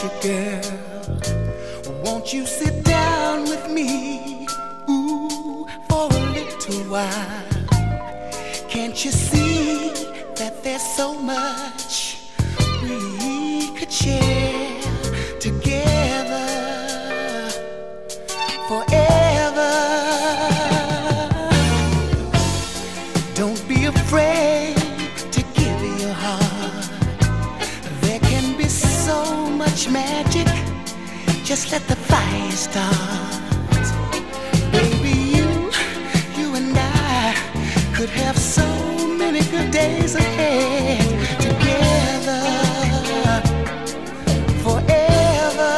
you, girl. Won't you sit down with me, ooh, for a little while? Can't you see that there's so much we could share together forever? Don't be afraid to give your heart. There can be so much magic. Just let the fire start. Baby, you and I could have so many good days ahead together forever.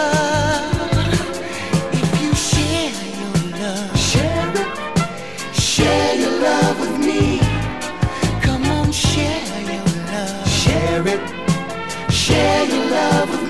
If you share your love, share your love with me. Come on, share your love, share your love with me.